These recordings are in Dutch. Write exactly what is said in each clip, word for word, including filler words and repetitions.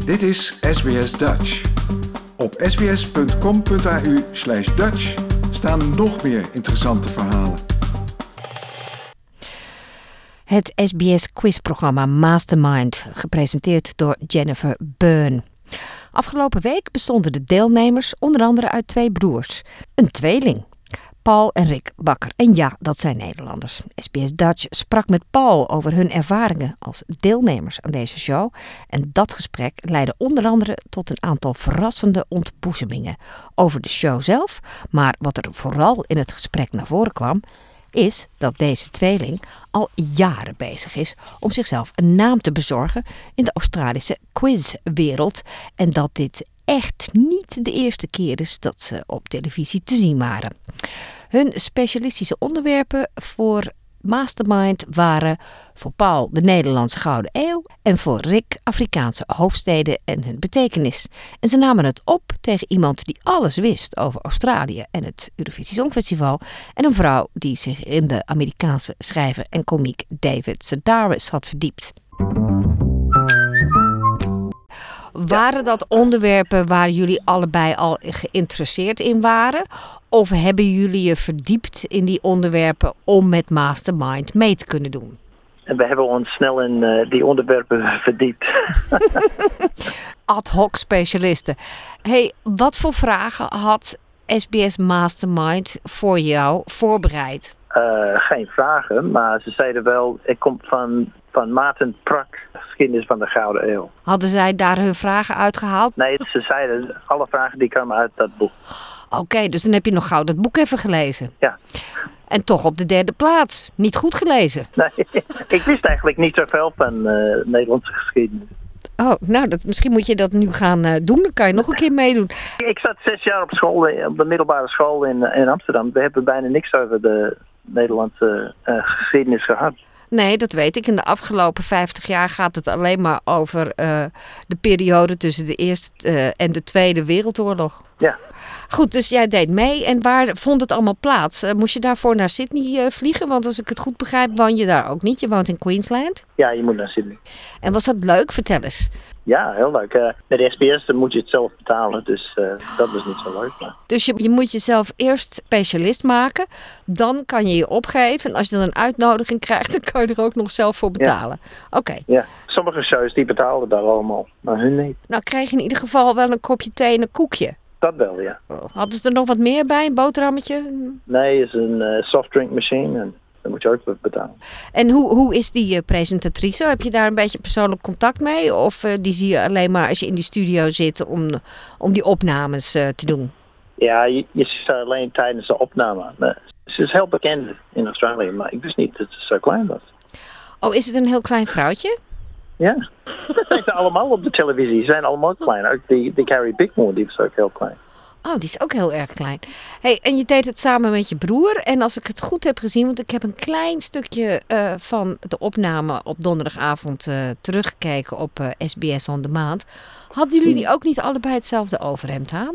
Dit is S B S Dutch. Op sbs.com.au slash Dutch staan nog meer interessante verhalen. Het S B S quizprogramma Mastermind, gepresenteerd door Jennifer Byrne. Afgelopen week bestonden de deelnemers onder andere uit twee broers. Een tweeling, Paul en Rick Bakker. En ja, dat zijn Nederlanders. S B S Dutch sprak met Paul over hun ervaringen als deelnemers aan deze show. En dat gesprek leidde onder andere tot een aantal verrassende ontboezemingen over de show zelf. Maar wat er vooral in het gesprek naar voren kwam, is dat deze tweeling al jaren bezig is om zichzelf een naam te bezorgen in de Australische quizwereld. En dat dit echt niet de eerste keer is dat ze op televisie te zien waren. Hun specialistische onderwerpen voor Mastermind waren voor Paul de Nederlandse Gouden Eeuw en voor Rick Afrikaanse hoofdsteden en hun betekenis. En ze namen het op tegen iemand die alles wist over Australië en het Eurovisie Songfestival en een vrouw die zich in de Amerikaanse schrijver en komiek David Sedaris had verdiept. Waren dat onderwerpen waar jullie allebei al geïnteresseerd in waren? Of hebben jullie je verdiept in die onderwerpen om met Mastermind mee te kunnen doen? En we hebben ons snel in uh, die onderwerpen verdiept. Ad hoc specialisten. Hey, wat voor vragen had S B S Mastermind voor jou voorbereid? Uh, geen vragen, maar ze zeiden wel, ik kom van, van Maarten Prak, geschiedenis van de Gouden Eeuw. Hadden zij daar hun vragen uitgehaald? Nee, ze zeiden, alle vragen die kwamen uit dat boek. Oké, okay, dus dan heb je nog gauw dat boek even gelezen. Ja. En toch op de derde plaats. Niet goed gelezen. Nee, ik wist eigenlijk niet zoveel van uh, Nederlandse geschiedenis. Oh, nou, dat, misschien moet je dat nu gaan uh, doen. Dan kan je nog een keer meedoen. Ik zat zes jaar op school, op de middelbare school in, in Amsterdam. We hebben bijna niks over de Nederlandse uh, geschiedenis gehad. Nee, dat weet ik. In de afgelopen vijftig jaar gaat het alleen maar over uh, de periode tussen de Eerste uh, en de Tweede Wereldoorlog. Ja. Goed, dus jij deed mee. En waar vond het allemaal plaats? Uh, moest je daarvoor naar Sydney uh, vliegen? Want als ik het goed begrijp, woon je daar ook niet. Je woont in Queensland. Ja, je moet naar Sydney. En was dat leuk? Vertel eens. Ja, heel leuk. Uh, met de S B S dan moet je het zelf betalen, dus uh, dat is niet zo leuk. Maar. Dus je, je moet jezelf eerst specialist maken, dan kan je je opgeven. En als je dan een uitnodiging krijgt, dan kan je er ook nog zelf voor betalen. Ja. Oké. Okay. Ja, sommige shows die betalen daar allemaal, maar hun niet. Nou krijg je in ieder geval wel een kopje thee en een koekje. Dat wel, ja. Hadden ze er nog wat meer bij, een boterhammetje? Nee, het is een uh, softdrink machine en dan moet je ook betalen. En hoe, hoe is die uh, presentatrice? Heb je daar een beetje persoonlijk contact mee? Of uh, die zie je alleen maar als je in die studio zit om, om die opnames uh, te doen? Ja, je, je ziet haar alleen tijdens de opname. Maar ze is heel bekend in Australië, maar ik wist niet dat ze zo klein was. Oh, is het een heel klein vrouwtje? Ja, dat zijn ze allemaal op de televisie. Ze zijn allemaal klein. Ook die, die Carrie Bickmore, die was ook heel klein. Oh, die is ook heel erg klein. Hey, en je deed het samen met je broer. En als ik het goed heb gezien, want ik heb een klein stukje uh, van de opname op donderdagavond uh, teruggekeken op uh, S B S On Demand. Hadden jullie die ook niet allebei hetzelfde overhemd aan?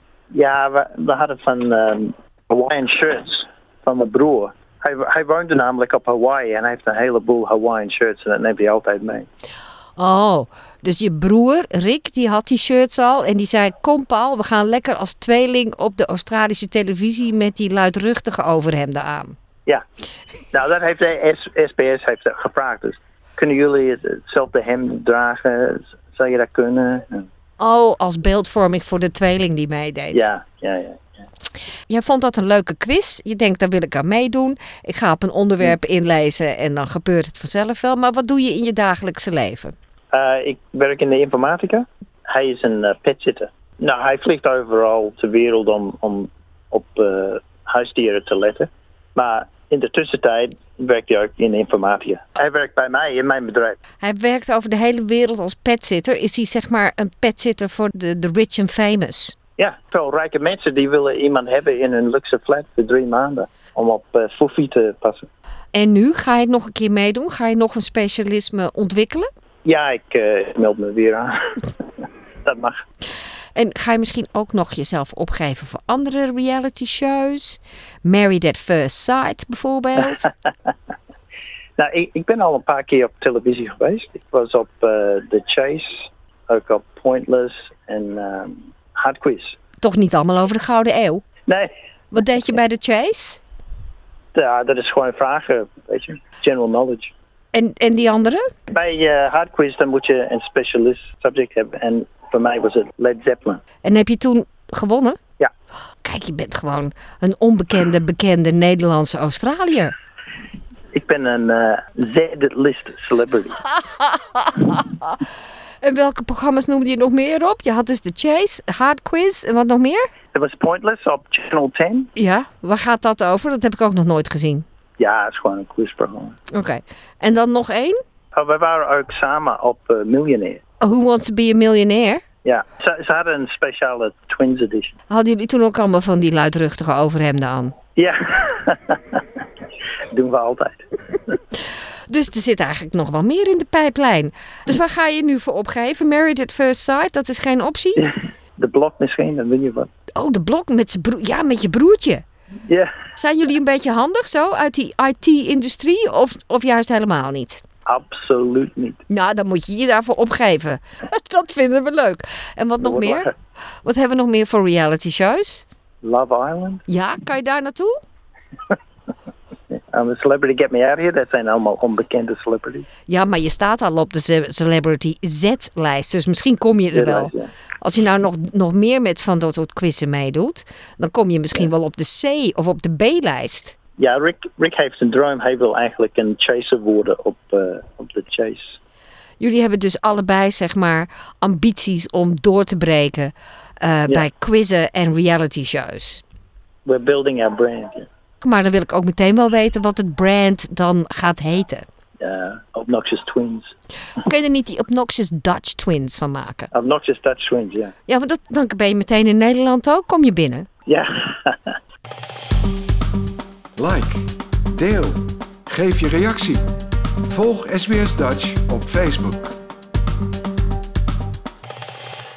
Ja, we, we hadden van um, Hawaiian shirts van mijn broer. Hij, hij woonde namelijk op Hawaii en hij heeft een heleboel Hawaiian shirts en dat neemt hij altijd mee. Oh, dus je broer Rick, die had die shirts al en die zei, kom Paul, we gaan lekker als tweeling op de Australische televisie met die luidruchtige overhemden aan. Ja, nou dat heeft de S B S heeft gevraagd. Dus kunnen jullie hetzelfde hemd dragen? Zou je dat kunnen? Oh, als beeldvorming voor de tweeling die meedeed. Ja, ja, ja. ja. Jij vond dat een leuke quiz. Je denkt, daar wil ik aan meedoen. Ik ga op een onderwerp inlezen en dan gebeurt het vanzelf wel. Maar wat doe je in je dagelijkse leven? Uh, ik werk in de informatica. Hij is een uh, petsitter. Nou, hij vliegt overal ter wereld om, om op uh, huisdieren te letten. Maar in de tussentijd werkt hij ook in de informatica. Hij werkt bij mij in mijn bedrijf. Hij werkt over de hele wereld als petsitter. Is hij zeg maar een petsitter voor de, de rich and famous? Ja, veel rijke mensen die willen iemand hebben in een luxe flat voor drie maanden. Om op uh, foefie te passen. En nu? Ga je het nog een keer meedoen? Ga je nog een specialisme ontwikkelen? Ja, ik uh, meld me weer aan. Dat mag. En ga je misschien ook nog jezelf opgeven voor andere reality shows? Married at First Sight bijvoorbeeld? Nou, ik, ik ben al een paar keer op televisie geweest. Ik was op uh, The Chase ook op Pointless en um, Hard Quiz. Toch niet allemaal over de Gouden Eeuw? Nee. Wat deed je bij de Chase? Ja, dat is gewoon vragen, weet je. General knowledge. En, en die andere? Bij uh, Hard Quiz dan moet je een specialist subject hebben. En voor mij was het Led Zeppelin. En heb je toen gewonnen? Ja. Kijk, je bent gewoon een onbekende, bekende Nederlandse Australiër. Ik ben een uh, Z-list celebrity. En welke programma's noemde je nog meer op? Je had dus de Chase, Hard Quiz en wat nog meer? Het was Pointless op Channel tien. Ja, waar gaat dat over? Dat heb ik ook nog nooit gezien. Ja, het is gewoon een quizprogramma. Oké. Okay. En dan nog één? Oh, we waren ook samen op uh, Millionaire. Who Wants to Be a Millionaire? Ja, ze, ze hadden een speciale Twins edition. Hadden jullie toen ook allemaal van die luidruchtige overhemden aan? Ja, doen we altijd. Dus er zit eigenlijk nog wel meer in de pijplijn. Dus waar ga je nu voor opgeven? Married at First Sight, dat is geen optie? Ja, de blok misschien, dan weet je wat. Oh, de blok met z'n broer, ja, met je broertje. Ja. Zijn jullie een beetje handig zo uit die I T-industrie of, of juist helemaal niet? Absoluut niet. Nou, dan moet je je daarvoor opgeven. Dat vinden we leuk. En wat nog meer? Lachen. Wat hebben we nog meer voor reality shows? Love Island. Ja, kan je daar naartoe? I'm a Celebrity Get Me Out Here. Dat zijn allemaal onbekende celebrities. Ja, maar je staat al op de ce- Celebrity Z-lijst. Dus misschien kom je er wel. Ja. Als je nou nog, nog meer met van dat soort quizzen meedoet, dan kom je misschien wel op de C of op de B-lijst. Ja, Rick, Rick heeft een droom. Hij wil eigenlijk een chaser worden op, uh, op de Chase. Jullie hebben dus allebei, zeg maar, ambities om door te breken uh, Ja. bij quizzen en reality shows. We're building our brand. Yeah. Maar dan wil ik ook meteen wel weten wat het brand dan gaat heten. Uh, Obnoxious Twins. Kun je er niet die Obnoxious Dutch Twins van maken? Obnoxious Dutch Twins, ja. Ja, want dat, dan ben je meteen in Nederland ook. Kom je binnen. Ja. Like, deel, geef je reactie. Volg S B S Dutch op Facebook.